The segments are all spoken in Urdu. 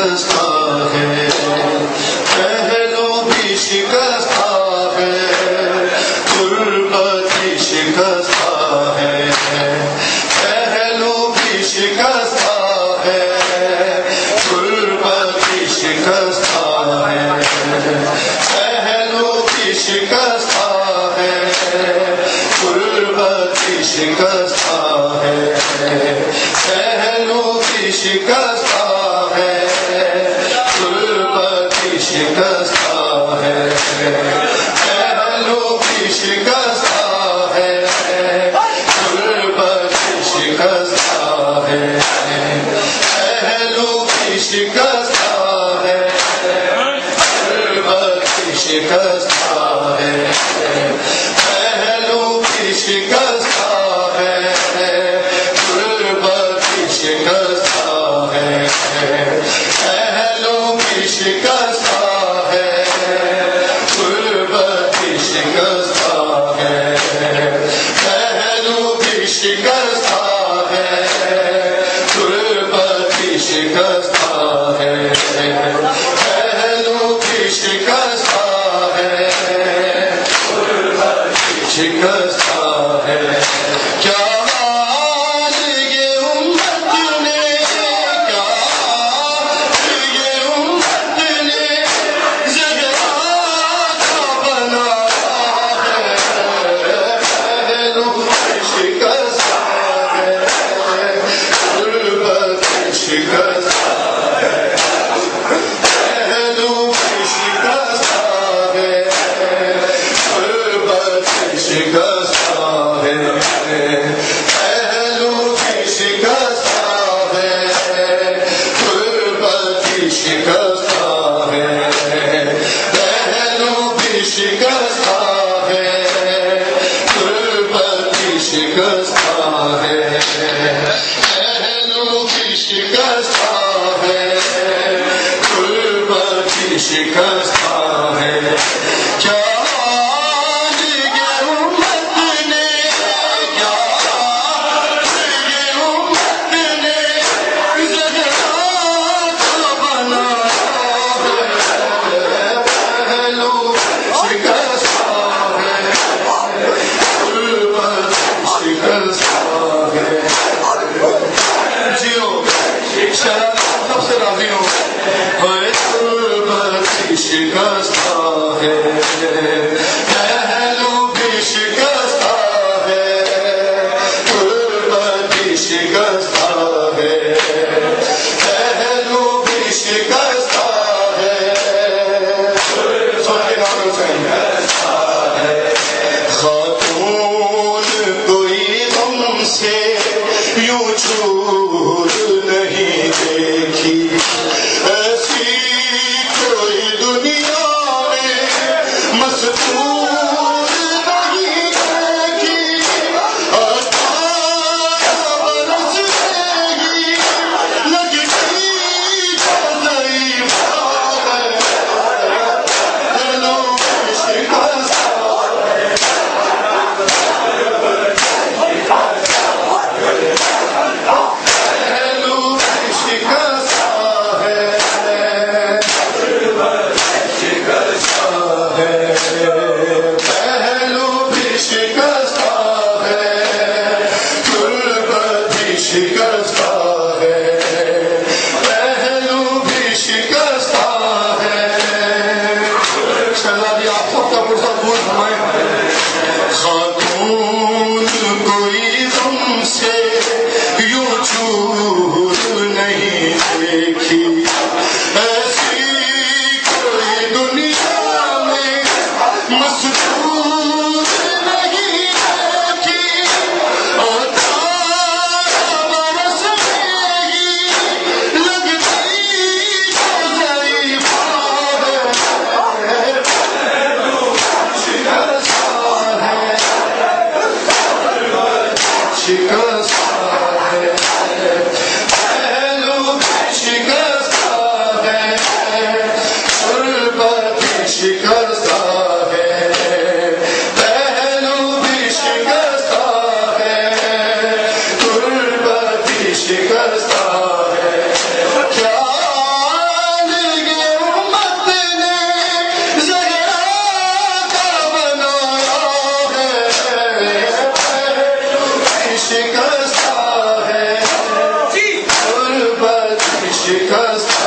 شکستہ ہے، پہلو بھی شکستہ ہے، غربت بھی شکستہ ہے، پہلو بھی شکستہ ہے، غربت بھی شکستہ ہے، پہلو بھی شکستہ ہے، غربت بھی شکستہ ہے، پہلو بھی شکستہ ہے، غربت بھی شکستہ ہے، پہلو بھی شکستہ ہے، غربت بھی شکستہ ہے، پہلو بھی شکستہ ہے، غربت بھی شکستہ ہے، پہلو بھی شکستہ ہے، غربت بھی شکستہ ہے، پہلو بھی شکستہ ہے، غربت بھی شکستہ ہے، پہلو بھی شکستہ ہے، غربت بھی شکستہ ہے، پہلو بھی شکستہ ہے، غربت بھی شکستہ ہے۔ کیا حال یہ امت نے، کیا حال یہ امت نے زہرا کا بنایا ہے، پہلو بھی شکستہ ہے، غربت بھی شکستہ ہے، پہلو بھی شکستہ ہے، غربت بھی شکستہ ہے، پہلو بھی شکستہ ہے، غربت بھی شکستہ ہے، پہلو بھی شکستہ ہے، غربت بھی شکستہ ہے، پہلو بھی شکستہ ہے، غربت بھی شکستہ ہے۔ کیا حال یہ امت نے، کیا حال یہ امت نے زہرا کا بنایا ہے، پہلو شکستہ ہے، غربت شکستہ ہے۔ جیو شاید سب سے راضی ہوں، غربت شکستہ ہے، پہلو بھی شکستہ ہے، غربت بھی شکستہ ہے، پہلو بھی شکستہ ہے، خاتون کوئی غم سے یوں چھوڑ نہیں دیکھی، ایسی کوئی دنیا میں مستور نہیں دیکھی، 18 برس رہے گی لگتی جزائی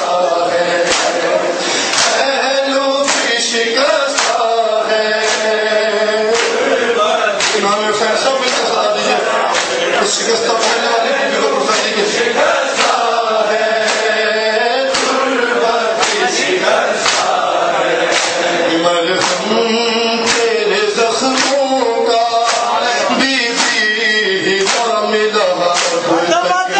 ہے پہلو بھی شکستہ ہے امام حسین صاحب مل کے صدا دیجیے اس شکستہ پہلے والے کی بھی غور اٹھا دیجیے شکستہ ہے غربت بھی شکستہ ہے مرہم تیرے زخموں کا بی بی نہ ملا اب تک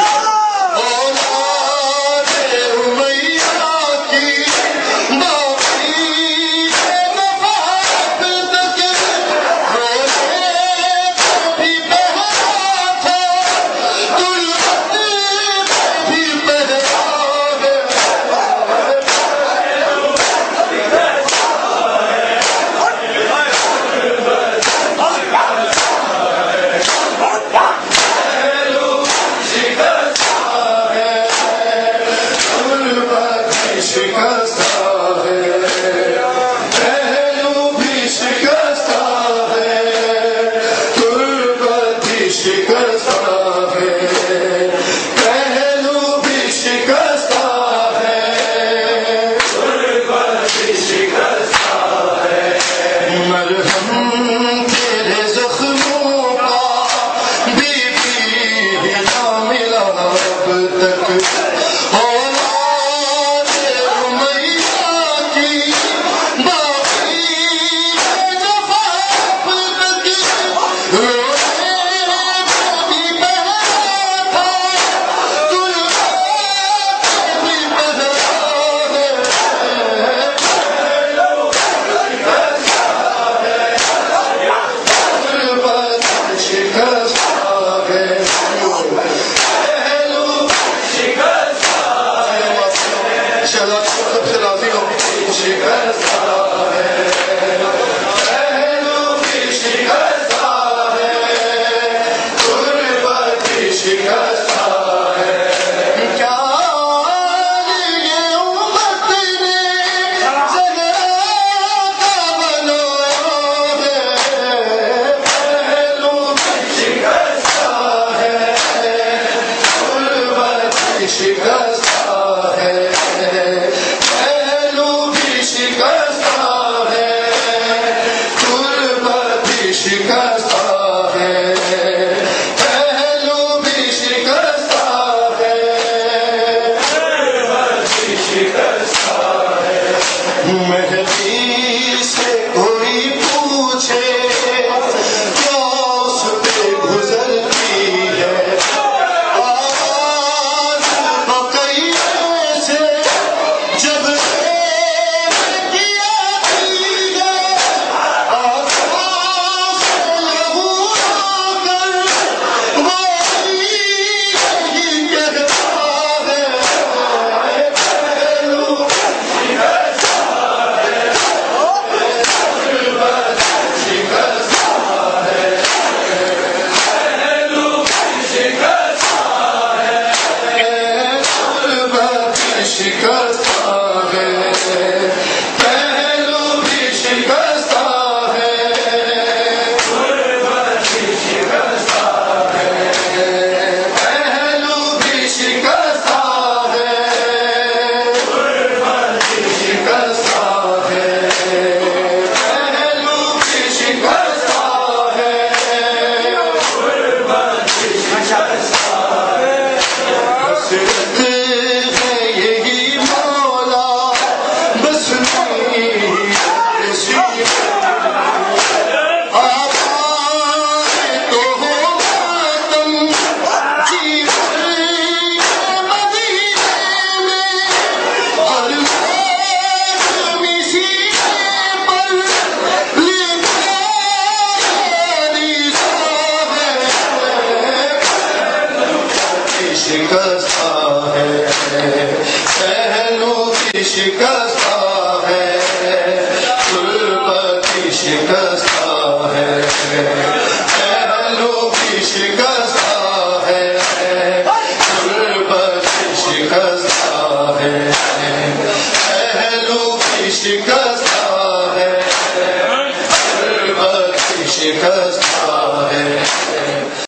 شکستہ ہے